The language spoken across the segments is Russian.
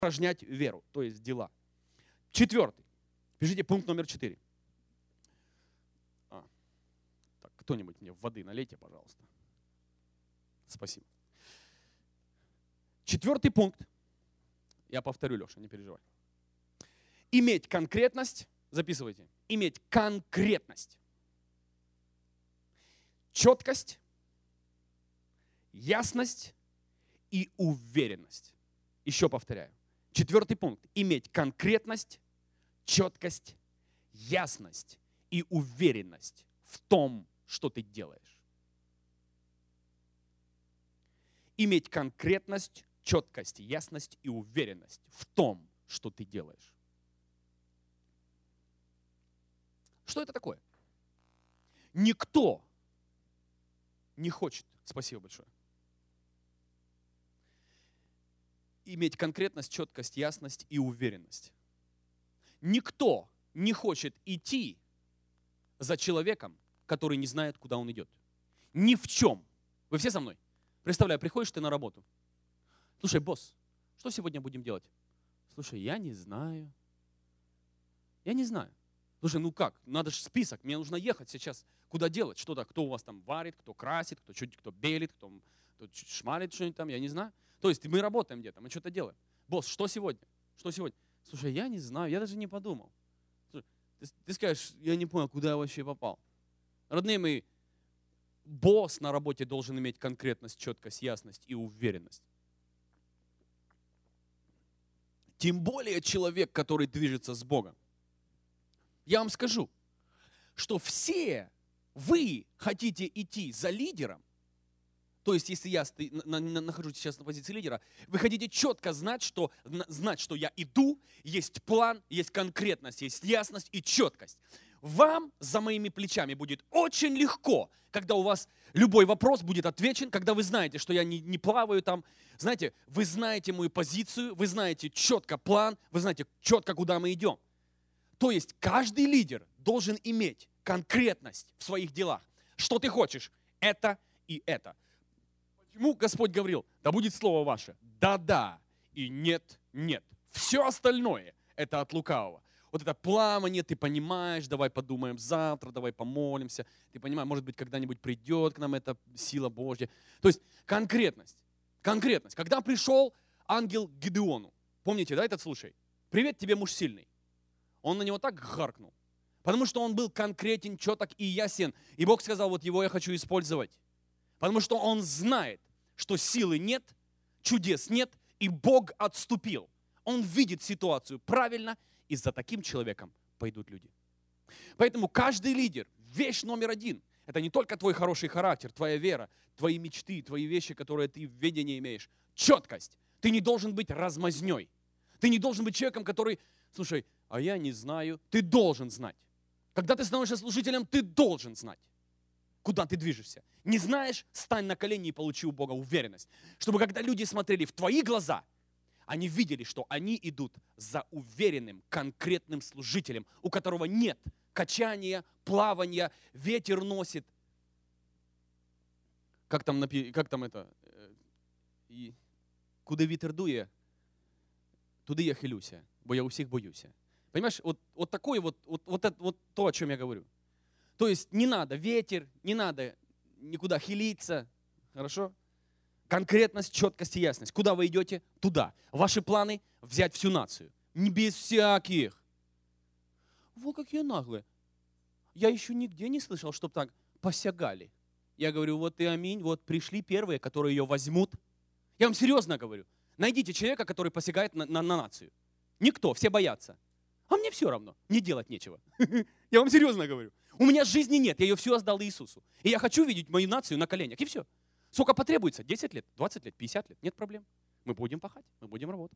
упражнять веру, то есть дела. 4. Пишите пункт номер 4. Так, кто-нибудь мне воды налейте, пожалуйста. Спасибо. 4 пункт. Я повторю, Леша, не переживай. Иметь конкретность, записывайте, иметь конкретность, четкость, ясность и уверенность. Еще повторяю. 4 пункт. Иметь конкретность, четкость, ясность и уверенность в том, что ты делаешь. Иметь конкретность, четкость, ясность и уверенность в том, что ты делаешь. Что это такое? Никто не хочет, спасибо большое, иметь конкретность, четкость, ясность и уверенность. Никто не хочет идти за человеком, который не знает, куда он идет. Ни в чем. Вы все со мной? Представляю, приходишь ты на работу. Слушай, босс, что сегодня будем делать? Слушай, я не знаю. Я не знаю. Слушай, ну как? Надо же список. Мне нужно ехать сейчас. Куда делать? Что-то, кто у вас там варит, кто красит, кто белит, кто шмалит что-нибудь там, я не знаю. То есть мы работаем где-то, мы что-то делаем. Босс, что сегодня? Что сегодня? Слушай, я не знаю, я даже не подумал. Слушай, ты скажешь, я не понял, куда я вообще попал. Родные мои, босс на работе должен иметь конкретность, четкость, ясность и уверенность. Тем более человек, который движется с Богом. Я вам скажу, что все вы хотите идти за лидером, то есть если я нахожусь сейчас на позиции лидера, вы хотите четко знать, что я иду, есть план, есть конкретность, есть ясность и четкость. Вам за моими плечами будет очень легко, когда у вас любой вопрос будет отвечен, когда вы знаете, что я не плаваю там. Знаете, вы знаете мою позицию, вы знаете четко план, вы знаете четко, куда мы идем. То есть каждый лидер должен иметь конкретность в своих делах. Что ты хочешь? Это и это. Почему Господь говорил, да будет слово ваше, да-да и нет-нет. Все остальное это от лукавого. Вот это плавание, ты понимаешь, давай подумаем завтра, давай помолимся. Ты понимаешь, может быть, когда-нибудь придет к нам эта сила Божья. То есть конкретность. Конкретность. Когда пришел ангел к Гидеону, помните, да, этот случай? Привет тебе, муж сильный. Он на него так гаркнул, потому что он был конкретен, четок и ясен. И Бог сказал, вот его я хочу использовать. Потому что он знает, что силы нет, чудес нет, и Бог отступил. Он видит ситуацию правильно, и за таким человеком пойдут люди. Поэтому каждый лидер, вещь номер 1, это не только твой хороший характер, твоя вера, твои мечты, твои вещи, которые ты в ведении имеешь. Четкость. Ты не должен быть размазней. Ты не должен быть человеком, который, слушай, а я не знаю. Ты должен знать. Когда ты становишься служителем, ты должен знать, куда ты движешься. Не знаешь, стань на колени и получи у Бога уверенность. Чтобы когда люди смотрели в твои глаза, они видели, что они идут за уверенным, конкретным служителем, у которого нет качания, плавания, ветер носит. Как там это? Куди вітер дує, туди я хилюся, бо я усіх боюся. Понимаешь, вот такое вот то, о чем я говорю. То есть не надо ветер, не надо никуда хилиться, хорошо? Конкретность, четкость и ясность. Куда вы идете? Туда. Ваши планы – взять всю нацию. Не без всяких. Во, какие наглые. Я еще нигде не слышал, чтобы так посягали. Я говорю, вот и аминь, вот пришли первые, которые ее возьмут. Я вам серьезно говорю. Найдите человека, который посягает на нацию. Никто, все боятся. А мне все равно, мне делать нечего. Я вам серьезно говорю. У меня жизни нет, я ее всю отдал Иисусу. И я хочу видеть мою нацию на коленях, и все. Сколько потребуется? 10 лет, 20 лет, 50 лет, нет проблем. Мы будем пахать, мы будем работать.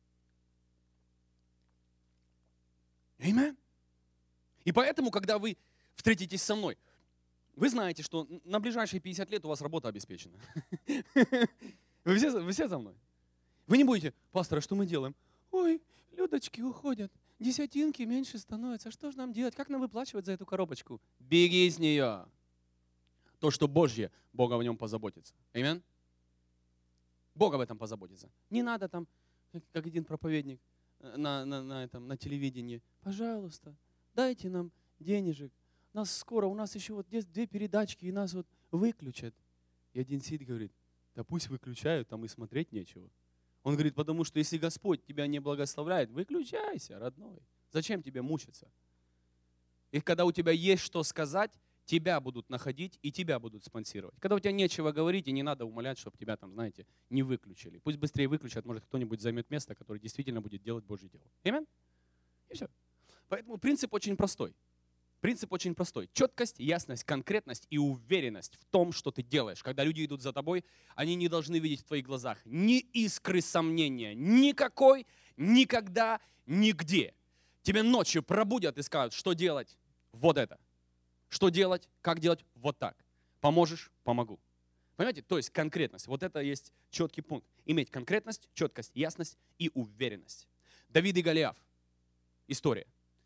Аминь. И поэтому, когда вы встретитесь со мной, вы знаете, что на ближайшие 50 лет у вас работа обеспечена. Вы все со мной? Вы не будете, пастор, а что мы делаем? Ой, Людочки уходят, десятинки меньше становятся. Что же нам делать? Как нам выплачивать за эту коробочку? Беги с нее. То, что Божье, Бог о нем позаботится. Аминь? Бог об этом позаботится. Не надо там как один проповедник на телевидении. Пожалуйста, дайте нам денежек. У нас еще вот здесь 2 передачки, и нас вот выключат. И один сидит и говорит, да пусть выключают, там и смотреть нечего. Он говорит, потому что если Господь тебя не благословляет, выключайся, родной. Зачем тебе мучиться? И когда у тебя есть что сказать, тебя будут находить и тебя будут спонсировать. Когда у тебя нечего говорить, и не надо умолять, чтобы тебя там, знаете, не выключили. Пусть быстрее выключат, может кто-нибудь займет место, которое действительно будет делать Божье дело. Аминь? И все. Поэтому принцип очень простой. Принцип очень простой. Четкость, ясность, конкретность и уверенность в том, что ты делаешь. Когда люди идут за тобой, они не должны видеть в твоих глазах ни искры сомнения, никакой, никогда, нигде. Тебя ночью пробудят и скажут, что делать? Вот это. Что делать? Как делать? Вот так. Поможешь? Помогу. Понимаете? То есть конкретность. Вот это есть четкий пункт. Иметь конкретность, четкость, ясность и уверенность. Давид и Голиаф. История.